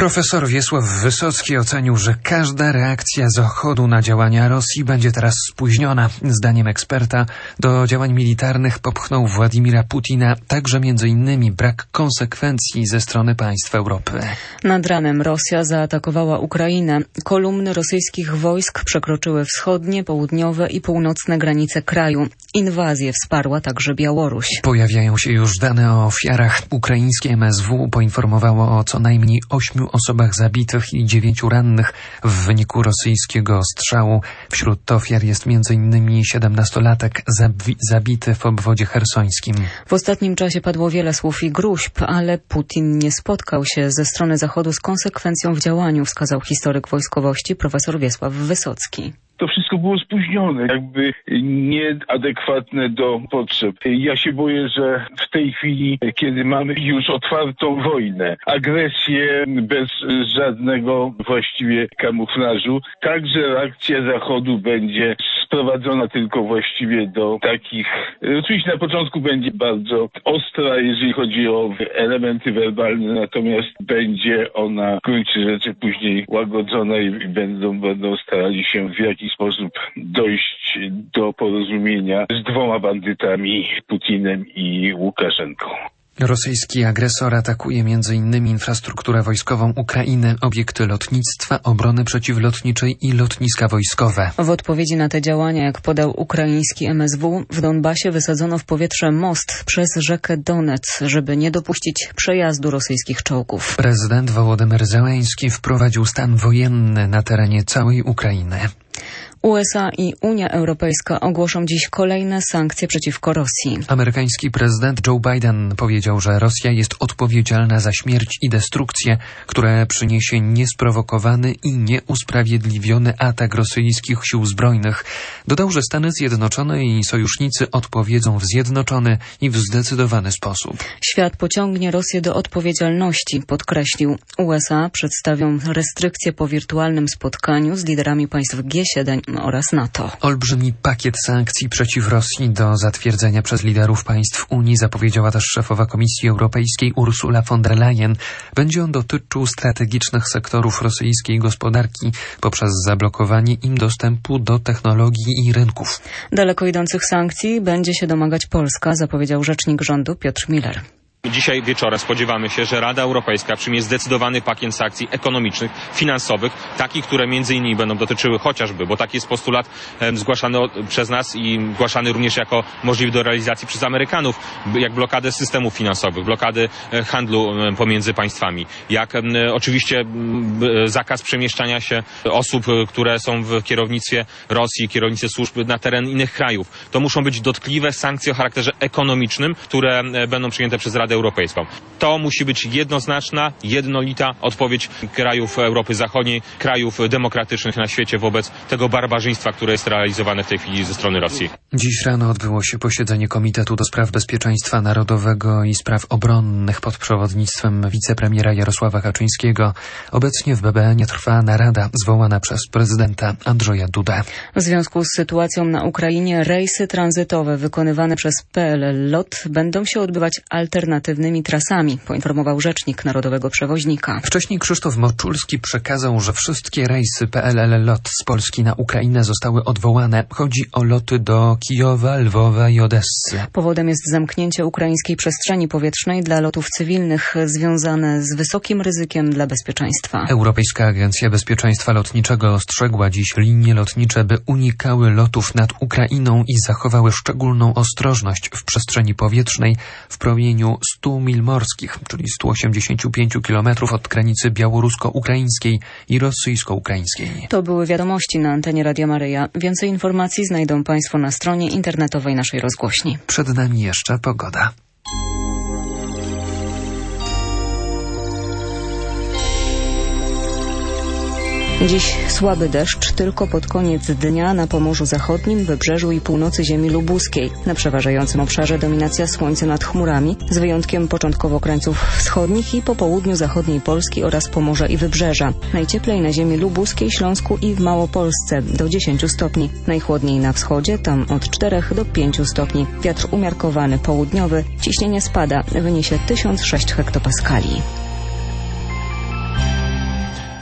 Profesor Wiesław Wysocki ocenił, że każda reakcja Zachodu na działania Rosji będzie teraz spóźniona. Zdaniem eksperta do działań militarnych popchnął Władimira Putina także m.in. brak konsekwencji ze strony państw Europy. Nad ranem Rosja zaatakowała Ukrainę. Kolumny rosyjskich wojsk przekroczyły wschodnie, południowe i północne granice kraju. Inwazję wsparła także Białoruś. Pojawiają się już dane o ofiarach. Ukraińskie MSW poinformowało o co najmniej 8 osobach zabitych i 9 rannych w wyniku rosyjskiego ostrzału. Wśród ofiar jest m.in. 17-latek zabity w obwodzie chersońskim. W ostatnim czasie padło wiele słów i gruźb, ale Putin nie spotkał się ze strony Zachodu z konsekwencją w działaniu, wskazał historyk wojskowości profesor Wiesław Wysocki. To wszystko było spóźnione, jakby nieadekwatne do potrzeb. Ja się boję, że w tej chwili, kiedy mamy już otwartą wojnę, agresję bez żadnego właściwie kamuflażu, także reakcja Zachodu będzie sprowadzona tylko właściwie do takich... Oczywiście na początku będzie bardzo ostra, jeżeli chodzi o elementy werbalne, natomiast będzie ona w gruncie rzeczy później łagodzona i będą starali się w jakiś sposób dojść do porozumienia z dwoma bandytami, Putinem i Łukaszenką. Rosyjski agresor atakuje m.in. infrastrukturę wojskową Ukrainy, obiekty lotnictwa, obrony przeciwlotniczej i lotniska wojskowe. W odpowiedzi na te działania, jak podał ukraiński MSW, w Donbasie wysadzono w powietrze most przez rzekę Donec, żeby nie dopuścić przejazdu rosyjskich czołgów. Prezydent Wołodymyr Zełenski wprowadził stan wojenny na terenie całej Ukrainy. USA i Unia Europejska ogłoszą dziś kolejne sankcje przeciwko Rosji. Amerykański prezydent Joe Biden powiedział, że Rosja jest odpowiedzialna za śmierć i destrukcję, które przyniesie niesprowokowany i nieusprawiedliwiony atak rosyjskich sił zbrojnych. Dodał, że Stany Zjednoczone i sojusznicy odpowiedzą w zjednoczony i w zdecydowany sposób. Świat pociągnie Rosję do odpowiedzialności, podkreślił. USA przedstawią restrykcje po wirtualnym spotkaniu z liderami państw G7 oraz NATO. Olbrzymi pakiet sankcji przeciw Rosji do zatwierdzenia przez liderów państw Unii zapowiedziała też szefowa Komisji Europejskiej Ursula von der Leyen. Będzie on dotyczył strategicznych sektorów rosyjskiej gospodarki poprzez zablokowanie im dostępu do technologii i rynków. Daleko idących sankcji będzie się domagać Polska, zapowiedział rzecznik rządu Piotr Miller. Dzisiaj wieczorem spodziewamy się, że Rada Europejska przyjmie zdecydowany pakiet sankcji ekonomicznych, finansowych, takich, które między innymi będą dotyczyły chociażby, bo taki jest postulat zgłaszany przez nas i zgłaszany również jako możliwy do realizacji przez Amerykanów, jak blokadę systemów finansowych, blokady handlu pomiędzy państwami, jak oczywiście zakaz przemieszczania się osób, które są w kierownictwie Rosji, kierownictwie służb na teren innych krajów. To muszą być dotkliwe sankcje o charakterze ekonomicznym, które będą przyjęte przez Radę Europejską. To musi być jednoznaczna, jednolita odpowiedź krajów Europy Zachodniej, krajów demokratycznych na świecie wobec tego barbarzyństwa, które jest realizowane w tej chwili ze strony Rosji. Dziś rano odbyło się posiedzenie Komitetu do Spraw Bezpieczeństwa Narodowego i Spraw Obronnych pod przewodnictwem wicepremiera Jarosława Kaczyńskiego. Obecnie w BBN trwa narada zwołana przez prezydenta Andrzeja Dudę. W związku z sytuacją na Ukrainie rejsy tranzytowe wykonywane przez PLL LOT będą się odbywać alternatywnymi trasami, poinformował rzecznik Narodowego Przewoźnika. Wcześniej Krzysztof Moczulski przekazał, że wszystkie rejsy PLL LOT z Polski na Ukrainę zostały odwołane. Chodzi o loty do Kijowa, Lwowa i Odessy. Powodem jest zamknięcie ukraińskiej przestrzeni powietrznej dla lotów cywilnych związane z wysokim ryzykiem dla bezpieczeństwa. Europejska Agencja Bezpieczeństwa Lotniczego ostrzegła dziś linie lotnicze, by unikały lotów nad Ukrainą i zachowały szczególną ostrożność w przestrzeni powietrznej w promieniu 100 mil morskich, czyli 185 km od granicy białorusko-ukraińskiej i rosyjsko-ukraińskiej. To były wiadomości na antenie Radia Maryja. Więcej informacji znajdą Państwo na stronie internetowej naszej rozgłośni. Przed nami jeszcze pogoda. Dziś słaby deszcz, tylko pod koniec dnia na Pomorzu Zachodnim, Wybrzeżu i północy ziemi lubuskiej. Na przeważającym obszarze dominacja słońca nad chmurami, z wyjątkiem początkowo krańców wschodnich i po południu zachodniej Polski oraz Pomorza i Wybrzeża. Najcieplej na ziemi lubuskiej, Śląsku i w Małopolsce do 10 stopni. Najchłodniej na wschodzie, tam od 4 do 5 stopni. Wiatr umiarkowany, południowy, ciśnienie spada, wyniesie 1006 hektopaskali.